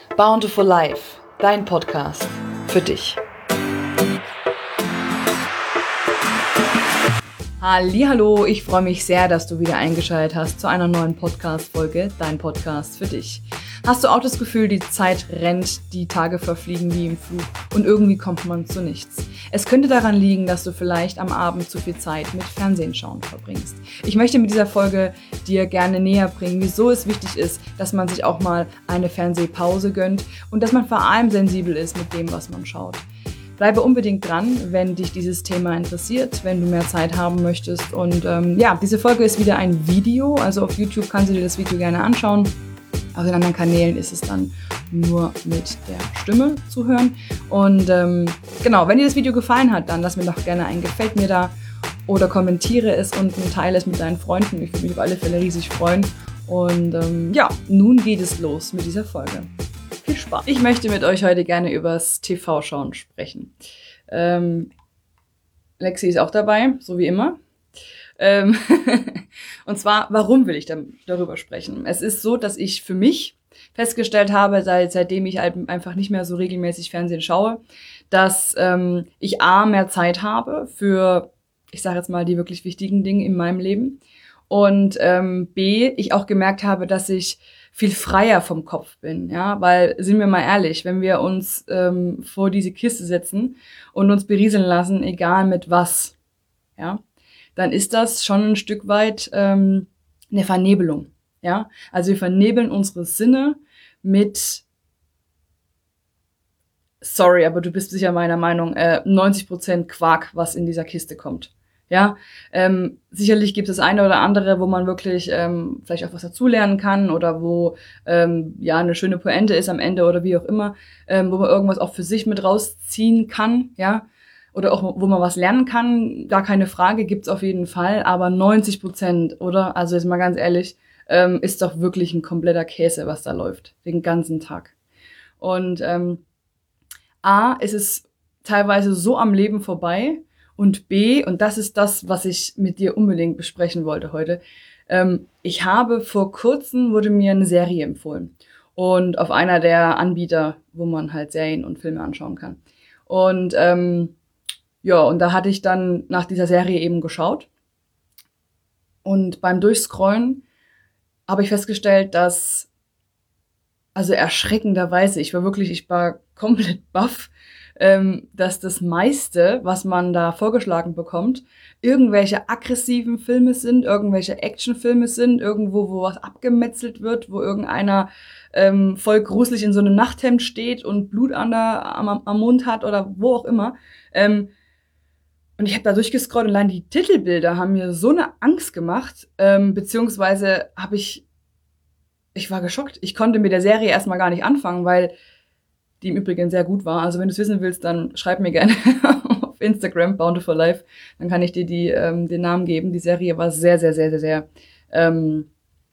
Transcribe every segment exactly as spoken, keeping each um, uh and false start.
Bountiful Life, dein Podcast für dich. Hallihallo, ich freue mich sehr, dass du wieder eingeschaltet hast zu einer neuen Podcast-Folge, dein Podcast für dich. Hast du auch das Gefühl, die Zeit rennt, die Tage verfliegen wie im Flug und irgendwie kommt man zu nichts? Es könnte daran liegen, dass du vielleicht am Abend zu viel Zeit mit Fernsehen schauen verbringst. Ich möchte mit dieser Folge dir gerne näher bringen, wieso es wichtig ist, dass man sich auch mal eine Fernsehpause gönnt und dass man vor allem sensibel ist mit dem, was man schaut. Bleibe unbedingt dran, wenn dich dieses Thema interessiert, wenn du mehr Zeit haben möchtest. Und ähm, ja, diese Folge ist wieder ein Video, also auf YouTube kannst du dir das Video gerne anschauen. Auf den anderen Kanälen ist es dann nur mit der Stimme zu hören. Und ähm, genau, wenn dir das Video gefallen hat, dann lass mir doch gerne ein Gefällt mir da oder kommentiere es und teile es mit deinen Freunden. Ich würde mich auf alle Fälle riesig freuen. Und ähm, ja, nun geht es los mit dieser Folge. Viel Spaß. Ich möchte mit euch heute gerne übers T V-Schauen sprechen. Ähm, Lexi ist auch dabei, so wie immer. Ähm und zwar, warum will ich da, darüber sprechen? Es ist so, dass ich für mich festgestellt habe, seit, seitdem ich einfach nicht mehr so regelmäßig Fernsehen schaue, dass ähm, ich A, mehr Zeit habe für, ich sage jetzt mal, die wirklich wichtigen Dinge in meinem Leben. Und ähm, B, ich auch gemerkt habe, dass ich viel freier vom Kopf bin, ja, weil, sind wir mal ehrlich, wenn wir uns ähm, vor diese Kiste setzen und uns berieseln lassen, egal mit was, ja, dann ist das schon ein Stück weit ähm, eine Vernebelung, ja. Also wir vernebeln unsere Sinne mit, sorry, aber du bist sicher meiner Meinung, äh, neunzig Prozent Quark, was in dieser Kiste kommt. Ja, ähm, sicherlich gibt es das eine oder andere, wo man wirklich ähm, vielleicht auch was dazulernen kann oder wo ähm, ja eine schöne Pointe ist am Ende oder wie auch immer, ähm, wo man irgendwas auch für sich mit rausziehen kann, ja, oder auch wo man was lernen kann, gar keine Frage, gibt's auf jeden Fall, aber neunzig Prozent, oder, also jetzt mal ganz ehrlich, ähm, ist doch wirklich ein kompletter Käse, was da läuft, den ganzen Tag. Und ähm, A, ist es teilweise so am Leben vorbei. Und B, und das ist das, was ich mit dir unbedingt besprechen wollte heute, ähm, ich habe vor kurzem, wurde mir eine Serie empfohlen. Und auf einer der Anbieter, wo man halt Serien und Filme anschauen kann. Und ähm, ja, und da hatte ich dann nach dieser Serie eben geschaut. Und beim Durchscrollen habe ich festgestellt, dass, also erschreckenderweise, ich war wirklich, ich war komplett baff, Ähm, dass das meiste, was man da vorgeschlagen bekommt, irgendwelche aggressiven Filme sind, irgendwelche Actionfilme sind, irgendwo, wo was abgemetzelt wird, wo irgendeiner ähm, voll gruselig in so einem Nachthemd steht und Blut an der, am, am Mund hat oder wo auch immer. Ähm, und ich habe da durchgescrollt und allein die Titelbilder haben mir so eine Angst gemacht, ähm, beziehungsweise habe ich, ich war geschockt. Ich konnte mit der Serie erstmal gar nicht anfangen, weil die im Übrigen sehr gut war. Also wenn du es wissen willst, dann schreib mir gerne auf Instagram, Bountiful Life. Dann kann ich dir die, ähm, den Namen geben. Die Serie war sehr, sehr, sehr, sehr, sehr, ähm,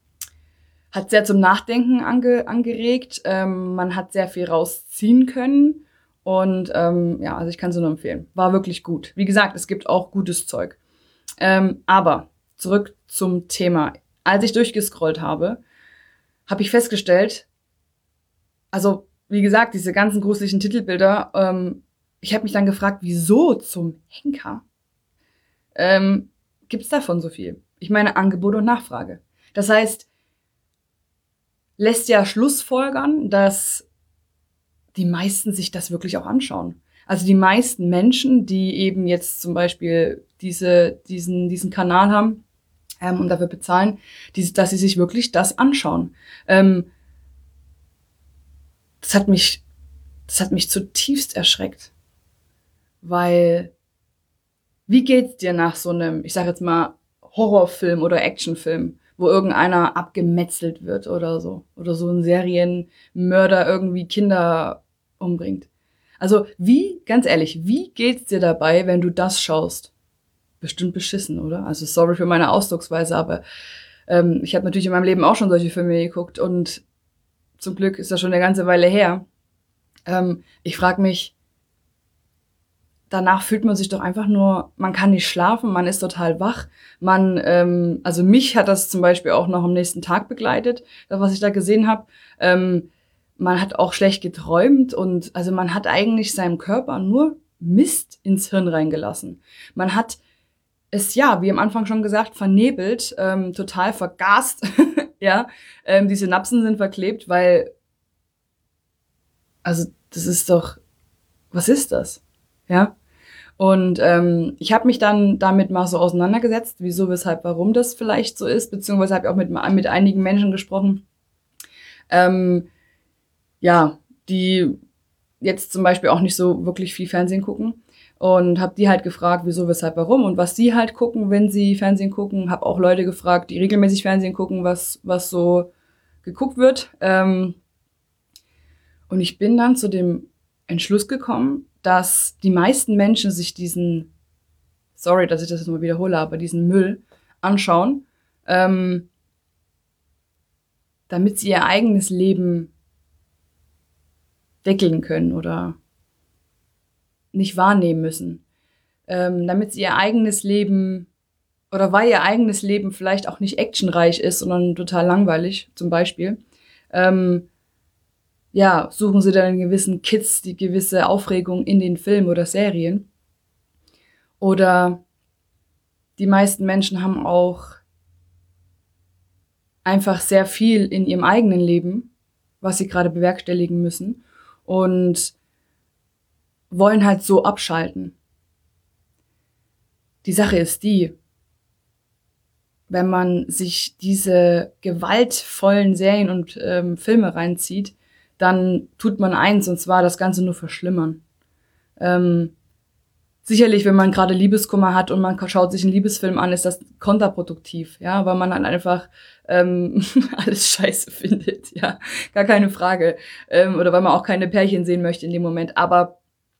hat sehr zum Nachdenken ange, angeregt. Ähm, man hat sehr viel rausziehen können. Und ähm, ja, also ich kann sie nur empfehlen. War wirklich gut. Wie gesagt, es gibt auch gutes Zeug. Ähm, aber zurück zum Thema. Als ich durchgescrollt habe, habe ich festgestellt, also wie gesagt, diese ganzen gruseligen Titelbilder, ähm, ich habe mich dann gefragt, wieso zum Henker ähm, gibt es davon so viel? Ich meine, Angebot und Nachfrage. Das heißt, lässt ja schlussfolgern, dass die meisten sich das wirklich auch anschauen. Also die meisten Menschen, die eben jetzt zum Beispiel diese, diesen, diesen Kanal haben ähm, und dafür bezahlen, die, dass sie sich wirklich das anschauen. Ähm, Das hat mich, das hat mich zutiefst erschreckt. Weil, wie geht's dir nach so einem, ich sag jetzt mal, Horrorfilm oder Actionfilm, wo irgendeiner abgemetzelt wird oder so? Oder so ein Serienmörder irgendwie Kinder umbringt. Also, wie, ganz ehrlich, wie geht's dir dabei, wenn du das schaust? Bestimmt beschissen, oder? Also, sorry für meine Ausdrucksweise, aber ähm, ich habe natürlich in meinem Leben auch schon solche Filme geguckt und zum Glück ist das schon eine ganze Weile her. Ähm, ich frage mich, danach fühlt man sich doch einfach nur, man kann nicht schlafen, man ist total wach. Man, ähm, also mich hat das zum Beispiel auch noch am nächsten Tag begleitet, das, was ich da gesehen habe. Ähm, man hat auch schlecht geträumt und also man hat eigentlich seinem Körper nur Mist ins Hirn reingelassen. Man hat es, ja, wie am Anfang schon gesagt, vernebelt, ähm, total vergast, ja, ähm, die Synapsen sind verklebt, weil, also das ist doch, was ist das, ja? Und ähm, ich habe mich dann damit mal so auseinandergesetzt, wieso, weshalb, warum das vielleicht so ist, beziehungsweise habe ich auch mit, mit einigen Menschen gesprochen, ähm, ja, die jetzt zum Beispiel auch nicht so wirklich viel Fernsehen gucken und habe die halt gefragt, wieso, weshalb, warum und was sie halt gucken, wenn sie Fernsehen gucken. Habe auch Leute gefragt, die regelmäßig Fernsehen gucken, was was so geguckt wird. Ähm, und ich bin dann zu dem Entschluss gekommen, dass die meisten Menschen sich diesen, sorry, dass ich das jetzt mal wiederhole, aber diesen Müll anschauen, ähm, damit sie ihr eigenes Leben deckeln können oder nicht wahrnehmen müssen. Ähm, damit sie ihr eigenes Leben oder weil ihr eigenes Leben vielleicht auch nicht actionreich ist, sondern total langweilig, zum Beispiel, ähm, ja, suchen sie dann einen gewissen Kids, die gewisse Aufregung in den Filmen oder Serien. Oder die meisten Menschen haben auch einfach sehr viel in ihrem eigenen Leben, was sie gerade bewerkstelligen müssen und wollen halt so abschalten. Die Sache ist die, wenn man sich diese gewaltvollen Serien und ähm, Filme reinzieht, dann tut man eins, und zwar das Ganze nur verschlimmern. Ähm, sicherlich, wenn man gerade Liebeskummer hat und man schaut sich einen Liebesfilm an, ist das kontraproduktiv, ja, weil man dann einfach ähm, alles scheiße findet, ja, gar keine Frage. Ähm, oder weil man auch keine Pärchen sehen möchte in dem Moment. Aber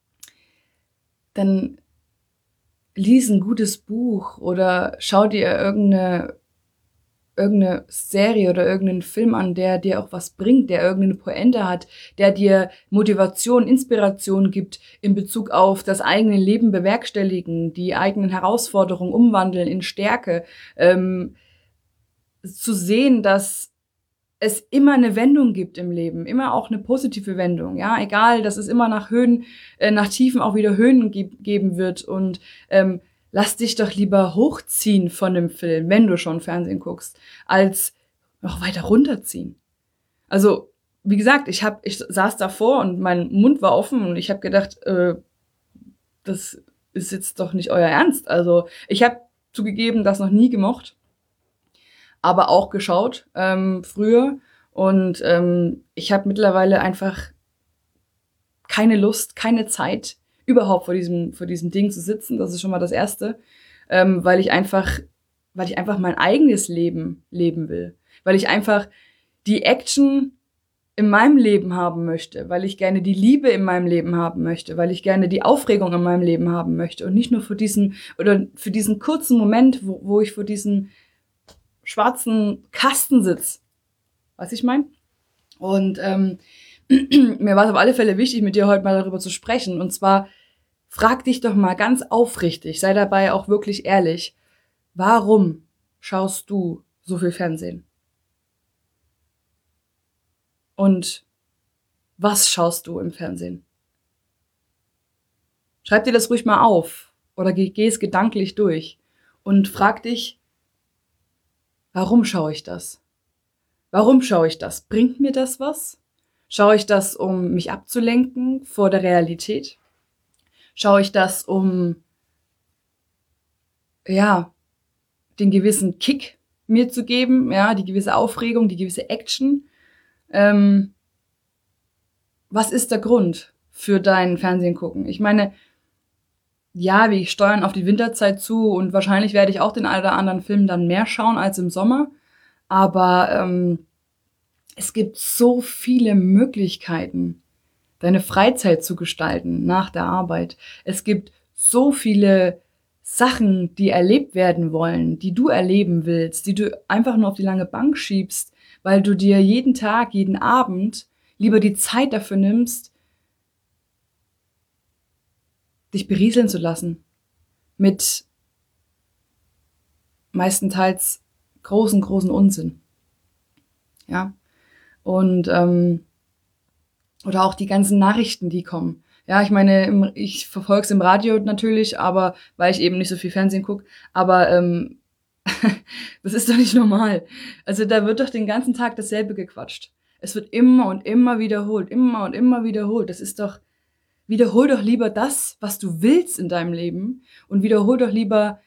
dann lies ein gutes Buch oder schau dir irgendeine irgendeine Serie oder irgendeinen Film an, der dir auch was bringt, der irgendeine Pointe hat, der dir Motivation, Inspiration gibt in Bezug auf das eigene Leben bewerkstelligen, die eigenen Herausforderungen umwandeln in Stärke, ähm, zu sehen, dass es immer eine Wendung gibt im Leben, immer auch eine positive Wendung, ja, egal, dass es immer nach Höhen, äh, nach Tiefen auch wieder Höhen ge- geben wird und ähm, lass dich doch lieber hochziehen von dem Film, wenn du schon Fernsehen guckst, als noch weiter runterziehen. Also, wie gesagt, ich hab, ich saß davor und mein Mund war offen und ich habe gedacht, äh, das ist jetzt doch nicht euer Ernst. Also, ich habe zugegeben, das noch nie gemocht, aber auch geschaut ähm, früher. Und ähm, ich habe mittlerweile einfach keine Lust, keine Zeit, überhaupt vor diesem, vor diesem Ding zu sitzen. Das ist schon mal das Erste. Ähm, weil ich einfach, weil ich einfach mein eigenes Leben leben will. Weil ich einfach die Action in meinem Leben haben möchte, weil ich gerne die Liebe in meinem Leben haben möchte, weil ich gerne die Aufregung in meinem Leben haben möchte und nicht nur für diesen oder für diesen kurzen Moment, wo, wo ich vor diesem schwarzen Kasten sitze. Was ich meine? Und ähm, mir war es auf alle Fälle wichtig, mit dir heute mal darüber zu sprechen. Und zwar, frag dich doch mal ganz aufrichtig, sei dabei auch wirklich ehrlich, warum schaust du so viel Fernsehen? Und was schaust du im Fernsehen? Schreib dir das ruhig mal auf oder geh, geh es gedanklich durch und frag dich, warum schaue ich das? Warum schaue ich das? Bringt mir das was? Schaue ich das, um mich abzulenken vor der Realität? Schaue ich das, um, ja, den gewissen Kick mir zu geben, ja, die gewisse Aufregung, die gewisse Action? Ähm, was ist der Grund für dein Fernsehen gucken? Ich meine, ja, wir steuern auf die Winterzeit zu und wahrscheinlich werde ich auch den einen oder anderen Film dann mehr schauen als im Sommer. Aber ähm, es gibt so viele Möglichkeiten, deine Freizeit zu gestalten nach der Arbeit. Es gibt so viele Sachen, die erlebt werden wollen, die du erleben willst, die du einfach nur auf die lange Bank schiebst, weil du dir jeden Tag, jeden Abend lieber die Zeit dafür nimmst, dich berieseln zu lassen mit meistenteils großen, großen Unsinn. Ja, und ähm, Oder auch die ganzen Nachrichten, die kommen. Ja, ich meine, im, ich verfolge es im Radio natürlich, aber weil ich eben nicht so viel Fernsehen gucke. Aber ähm, das ist doch nicht normal. Also da wird doch den ganzen Tag dasselbe gequatscht. Es wird immer und immer wiederholt, immer und immer wiederholt. Das ist doch, wiederhol doch lieber das, was du willst in deinem Leben und wiederhol doch lieber,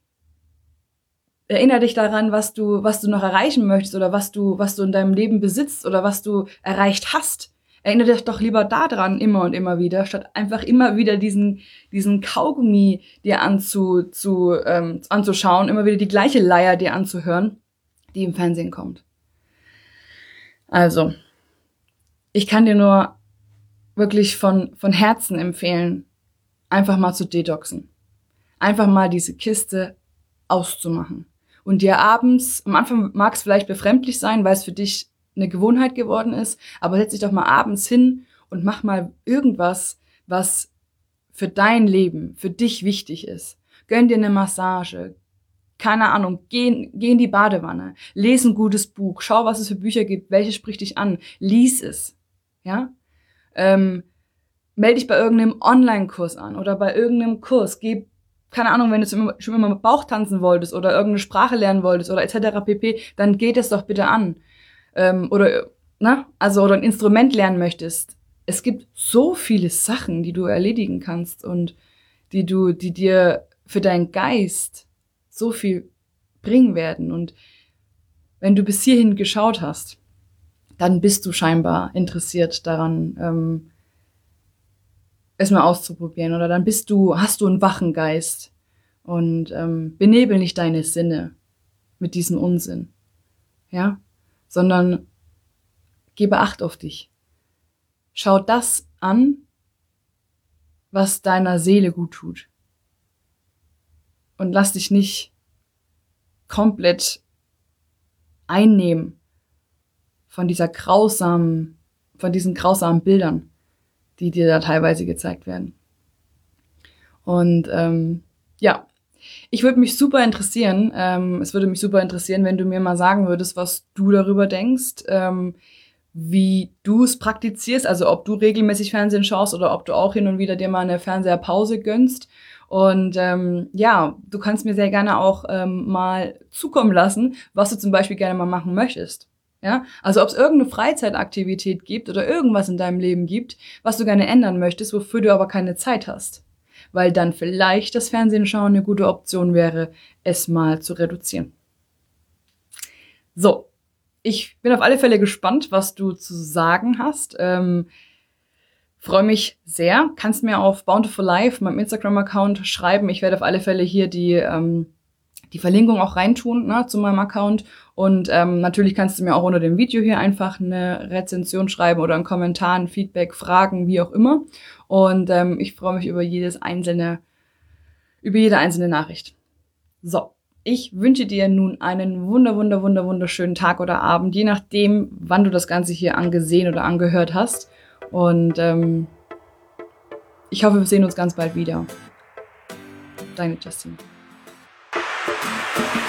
erinnere dich daran, was du, was du noch erreichen möchtest oder was du, was du in deinem Leben besitzt oder was du erreicht hast. Erinnere dich doch lieber daran immer und immer wieder, statt einfach immer wieder diesen, diesen Kaugummi dir anzu, zu, ähm, anzuschauen, immer wieder die gleiche Leier dir anzuhören, die im Fernsehen kommt. Also, ich kann dir nur wirklich von, von Herzen empfehlen, einfach mal zu detoxen. Einfach mal diese Kiste auszumachen. Und dir abends, am Anfang mag es vielleicht befremdlich sein, weil es für dich eine Gewohnheit geworden ist, aber setz dich doch mal abends hin und mach mal irgendwas, was für dein Leben, für dich wichtig ist. Gönn dir eine Massage, keine Ahnung, geh, geh in die Badewanne, lese ein gutes Buch, schau, was es für Bücher gibt, welches spricht dich an, lies es, ja? Ähm, melde dich bei irgendeinem Online-Kurs an oder bei irgendeinem Kurs, geh, keine Ahnung, wenn du schon immer mit Bauch tanzen wolltest oder irgendeine Sprache lernen wolltest oder et cetera pp., dann geht es doch bitte an. Ähm, oder, ne, also, oder ein Instrument lernen möchtest. Es gibt so viele Sachen, die du erledigen kannst und die du, die dir für deinen Geist so viel bringen werden. Und wenn du bis hierhin geschaut hast, dann bist du scheinbar interessiert daran, ähm, es mal auszuprobieren. Oder dann bist du, hast du einen wachen Geist und ähm, benebel nicht deine Sinne mit diesem Unsinn. Ja? Sondern gebe Acht auf dich. Schau das an, was deiner Seele gut tut. Und lass dich nicht komplett einnehmen von dieser grausamen, von diesen grausamen Bildern, die dir da teilweise gezeigt werden. Und ähm, ja, ich würde mich super interessieren, ähm, es würde mich super interessieren, wenn du mir mal sagen würdest, was du darüber denkst, ähm, wie du es praktizierst, also ob du regelmäßig Fernsehen schaust oder ob du auch hin und wieder dir mal eine Fernseherpause gönnst. Und ähm, ja, du kannst mir sehr gerne auch ähm, mal zukommen lassen, was du zum Beispiel gerne mal machen möchtest. Ja, also ob es irgendeine Freizeitaktivität gibt oder irgendwas in deinem Leben gibt, was du gerne ändern möchtest, wofür du aber keine Zeit hast. Weil dann vielleicht das Fernsehen schauen eine gute Option wäre, es mal zu reduzieren. So, ich bin auf alle Fälle gespannt, was du zu sagen hast. Ähm, freue mich sehr. Kannst mir auf Bountiful Life, meinem Instagram-Account, schreiben. Ich werde auf alle Fälle hier die ähm, die Verlinkung auch reintun, ne, zu meinem Account. Und ähm, natürlich kannst du mir auch unter dem Video hier einfach eine Rezension schreiben oder einen Kommentar, ein Feedback, Fragen, wie auch immer. Und ähm, ich freue mich über jedes einzelne, über jede einzelne Nachricht. So, ich wünsche dir nun einen wunder, wunder, wunder, wunderschönen Tag oder Abend, je nachdem, wann du das Ganze hier angesehen oder angehört hast. Und ähm, ich hoffe, wir sehen uns ganz bald wieder. Deine Justine.